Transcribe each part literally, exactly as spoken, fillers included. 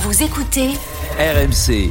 Vous écoutez R M C.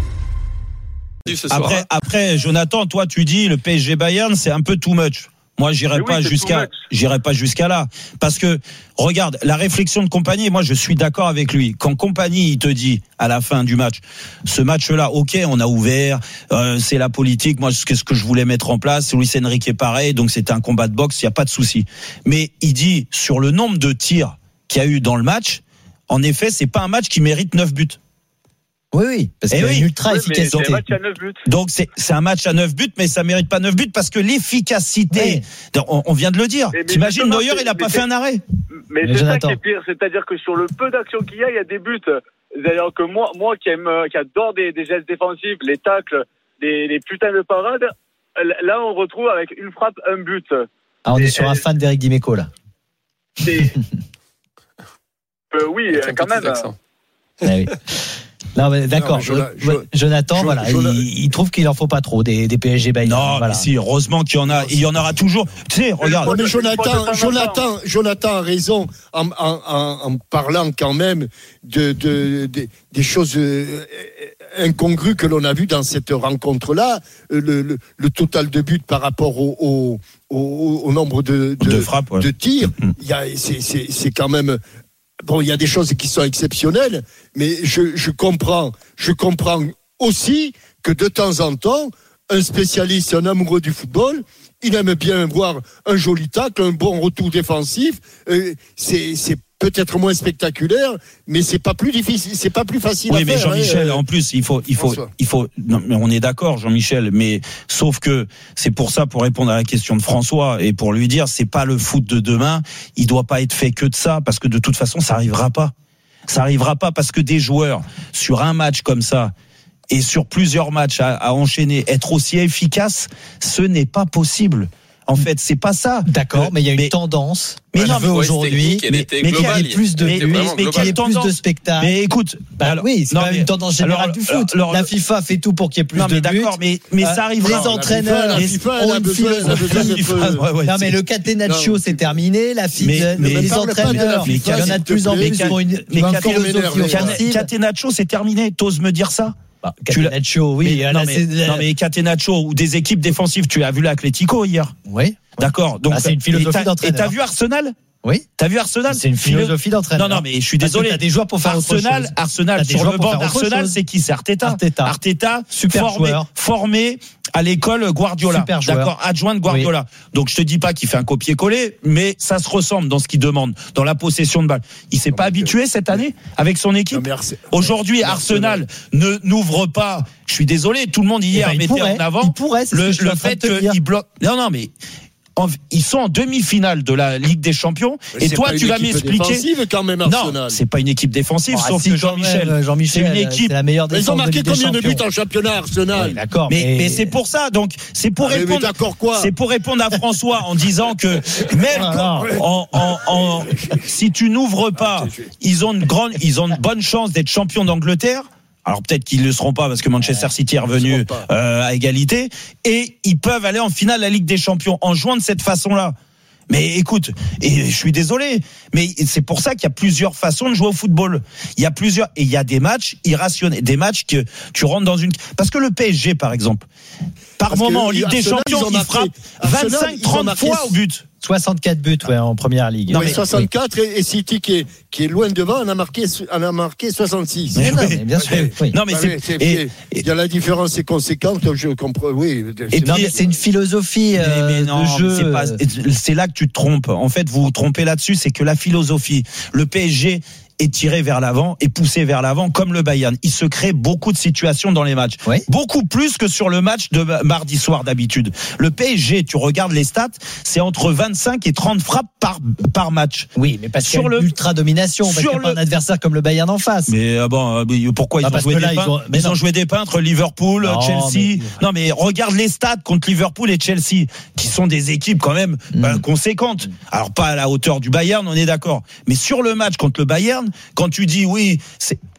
Après, après, Jonathan, toi, tu dis le P S G Bayern, c'est un peu too much. Moi, j'irai pas oui, jusqu'à, j'irai pas jusqu'à là, parce que regarde la réflexion de Kompany. Moi, je suis d'accord avec lui. Quand Kompany il te dit à la fin du match, ce match-là, ok, on a ouvert, euh, c'est la politique. Moi, qu'est-ce que je voulais mettre en place? Luis Enrique est pareil, donc c'était un combat de boxe, il y a pas de souci. Mais il dit sur le nombre de tirs qu'il y a eu dans le match, en effet, c'est pas un match qui mérite neuf buts. Oui, oui, parce qu'il y a oui. une ultra oui, efficacité. C'est un match à neuf buts. Donc c'est c'est un match à neuf buts, mais ça mérite pas neuf buts parce que l'efficacité, oui. on, on vient de le dire. Mais, mais T'imagines Neuer, il a pas c'est, fait un arrêt. Mais, mais c'est Jonathan. ça qui est pire, c'est-à-dire que sur le peu d'actions qu'il y a, il y a des buts. C'est-à-dire que moi, moi qui aime, qui adore des, des gestes défensifs, les tacles, des, des putains de parades, là on retrouve avec une frappe un but. Ah, on Et, est sur euh, un fan d'Éric Dimeco là. C'est... euh, oui, quand même. Ah, oui. Non, mais d'accord. Non, mais je, je, Jonathan, je, voilà, je, je, il, il trouve qu'il en faut pas trop des, des P S G Bayern. Non, voilà. mais si, heureusement qu'il y en a, il y en aura toujours. Tu sais, regarde. Ouais, mais Jonathan, Jonathan, Jonathan a raison en, en, en, en parlant quand même de, de, de des choses euh, incongrues que l'on a vues dans cette rencontre-là. Le, le, le total de buts par rapport au, au, au, au nombre de, de, de, frappes, ouais. de tirs, il y a, c'est, c'est, c'est quand même. Bon, il y a des choses qui sont exceptionnelles, mais je, je comprends, je comprends aussi que de temps en temps, un spécialiste, un amoureux du football, il aime bien voir un joli tacle, un bon retour défensif. Euh, c'est, c'est peut-être moins spectaculaire, mais c'est pas plus difficile, c'est pas plus facile oui, à faire. Oui, mais Jean-Michel, hein, en plus, il faut, il faut, François. il faut. Non, mais on est d'accord, Jean-Michel, mais sauf que c'est pour ça, pour répondre à la question de François et pour lui dire, c'est pas le foot de demain. Il doit pas être fait que de ça, parce que de toute façon, ça arrivera pas. Ça arrivera pas parce que des joueurs sur un match comme ça et sur plusieurs matchs à, à enchaîner, être aussi efficace, ce n'est pas possible. En fait, c'est pas ça. D'accord, mais il y a une mais, mais mais non, mais aujourd'hui, mais, mais qu'il y ait plus de mais, buts, mais, qu'il y ait plus de spectacles. Mais écoute, bah alors, oui, c'est non, quand même mais, une tendance générale alors, du foot. alors, la FIFA fait tout pour qu'il y ait plus non, de mais buts. d'accord, mais, mais ça arrivera. Les entraîneurs, la FIFA, elle ont a une besoin, elle a besoin de philosophie. peu. Ouais, ouais, non, mais c'est- le catenaccio, Non. c'est terminé. La FIFA, Mais- mais les parle pas de la entraîneurs, il y FIFA, en a de plus s'il en te plus plaît. pour une Mais une Caten- philosophie offensive. Catenaccio, c'est terminé. T'oses me dire ça? Bah, Tu l'as- Catenaccio, oui. Mais, là, non, mais, c'est- non, mais Catenaccio ou des équipes défensives, tu as vu l'Atlético hier. Oui. D'accord. Donc, Bah, c'est une philosophie et t'as- d'entraîneur. Et t'as vu Arsenal? Oui. T'as vu Arsenal? C'est une philosophie d'entraîneur. Non, non, mais je suis Parce que désolé. t'as des joueurs pour faire autre Arsenal, chose. Arsenal, T'as des sur joueurs le pour banc faire autre d'Arsenal, chose. c'est qui? C'est Arteta. Arteta. Arteta, Super formé, joueur. formé à l'école Guardiola. Super joueur. D'accord, adjoint de Guardiola. Donc je te dis pas qu'il fait un copier-coller, mais ça se ressemble dans ce qu'il demande, dans la possession de balle. Il s'est pas habitué cette année avec son équipe. Non, mais Arse- Aujourd'hui, mais Arsenal, Arsenal ne n'ouvre pas. Je suis désolé, tout le monde hier Eh ben, il mettait pourrait, en avant il pourrait, c'est ce le, que je suis le en train fait de te dire. qu'il bloque. Non, non, mais en- ils sont en demi-finale de la Ligue des Champions. Mais Et c'est toi, pas tu une vas équipe m'expliquer. défensive, quand même, Non, Arsenal. c'est pas une équipe défensive, Ah, sauf si, que quand Jean-Michel, même, Jean-Michel, c'est une équipe. c'est la meilleure Mais ils ont défense de marqué Ligue des combien de Champions. buts en championnat, Arsenal? Oui, d'accord. Mais, mais c'est pour ça, donc c'est pour Ah, mais répondre. d'accord quoi? C'est pour répondre à François en disant que même Ah, quand- en, en, en, si tu n'ouvres pas, ils ont une grande, ils ont une bonne chance d'être champions d'Angleterre. Alors peut-être qu'ils ne le seront pas parce que Manchester City est revenu euh, à égalité et ils peuvent aller en finale de la Ligue des Champions en jouant de cette façon-là. Mais écoute, et je suis désolé, mais c'est pour ça qu'il y a plusieurs façons de jouer au football. Il y a plusieurs, et il y a des matchs irrationnels, des matchs que tu rentres dans une, parce que le P S G, par exemple, par Parce moment que en Ligue des Arsenal, Champions, ils ont il marqué- frappe Arsenal, vingt-cinq ils ont trente marqué fois au but. soixante-quatre buts, ouais, en première ligue. Non, Oui, mais soixante-quatre et, et City qui est, qui est loin devant, on a marqué, on a marqué soixante-six. oui. Mais Non, oui. mais bien sûr. Oui. Non, mais Ah, c'est, mais c'est- et- c'est- il y a la différence est conséquente, je comprends, oui. Et Non, puis- mais c'est une philosophie Mais, euh, mais non, de jeu. c'est pas, c'est là que tu te trompes. En fait, vous vous trompez là-dessus, c'est que la philosophie, le P S G est tiré vers l'avant et poussé vers l'avant comme le Bayern. Il se crée beaucoup de situations dans les matchs. Oui. Beaucoup plus que sur le match de mardi soir d'habitude. Le P S G, tu regardes les stats, c'est entre vingt-cinq et trente frappes par, par match. Oui, mais parce qu'il y Sur a le- une ultra domination, parce sur qu'il n'y a pas le- un adversaire comme le Bayern en face. Mais ah bon, euh, pourquoi Bah, ils ont parce joué que des là, ils peintres ont- mais Ils non. ont joué des peintres, Liverpool, Non, Chelsea. mais- Non mais regarde les stats contre Liverpool et Chelsea, qui sont des équipes quand même Mm. bah, conséquentes. Alors pas à la hauteur du Bayern, on est d'accord. Mais sur le match contre le Bayern, quand tu dis oui, c'est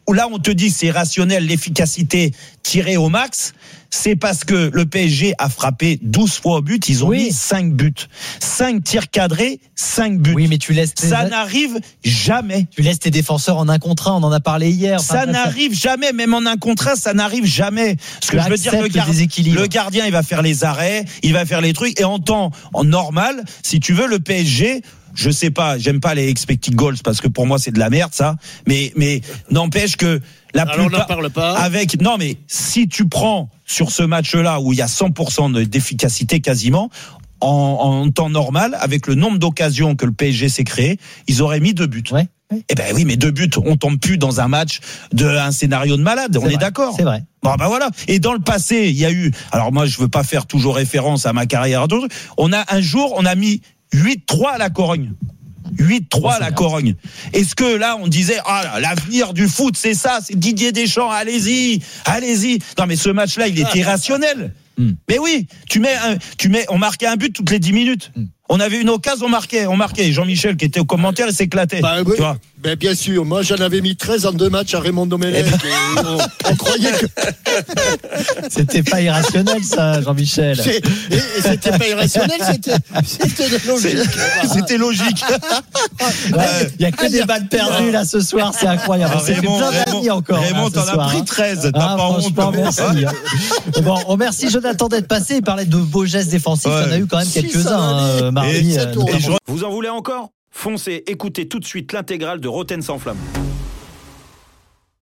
où là on te dit c'est rationnel, l'efficacité tirée au max, c'est parce que le P S G a frappé douze fois au but, ils ont Oui. mis cinq buts. cinq tirs cadrés, cinq buts. Oui, mais tu laisses tes, Ça n'arrive jamais. tu laisses tes défenseurs en un contre un, on en a parlé hier. Ça Enfin, n'arrive jamais, même en un contre un, ça n'arrive jamais. Ce que Tu je veux dire, acceptes le, le gar- déséquilibre. le gardien, il va faire les arrêts, il va faire les trucs, et en temps en normal, si tu veux, le P S G, je sais pas, j'aime pas les expected goals parce que pour moi c'est de la merde ça, mais mais n'empêche que la Alors on n'en plupart parle pas. avec non mais si tu prends sur ce match-là où il y a cent pour cent de- d'efficacité quasiment. En, en temps normal, avec le nombre d'occasions que le P S G s'est créé, ils auraient mis deux buts. Ouais, ouais. Eh ben oui, mais deux buts, on tombe plus dans un match de un scénario de malade. On C'est est vrai, d'accord. C'est vrai. Bon ben voilà. Et dans le passé, il y a eu. Alors moi, je veux pas faire toujours référence à ma carrière. On a un jour, on a mis huit trois à la Corogne. huit trois à la Corogne. Est-ce que là, on disait, ah là, l'avenir du foot, c'est ça, c'est Didier Deschamps, allez-y, allez-y. Non, mais ce match-là, il était irrationnel. Mm. Mais oui, tu mets, un, tu mets, on marquait un but toutes les dix minutes. Mm. On avait une occasion, on marquait, on marquait. Jean-Michel qui était au commentaire, il s'éclatait. Bah, oui. Tu vois. Ben, bien sûr, moi j'en avais mis treize en deux matchs à Raymond Domenech. Eh ben... et on, on croyait que C'était pas irrationnel, ça, Jean-Michel. c'est- et, et c'était pas irrationnel, c'était, c'était logique. C'était logique. Ouais, il y a que des balles perdues là ce soir, c'est incroyable. Ah, On s'est fait Raymond, plein d'amis Raymond, encore. Raymond, là, ce t'en as soir, pris hein. treize, t'as Ah, pas honte. franchement, merci. hein. Bon, on remercie Jonathan d'être passé. Il parlait de beaux gestes défensifs. Ouais. Il y en a eu quand même Si, quelques-uns, ça va aller. hein, mardi. Et euh, c'est tout. notamment. Et je- Vous en voulez encore ? Foncez, écoutez tout de suite l'intégrale de Roten sans flamme.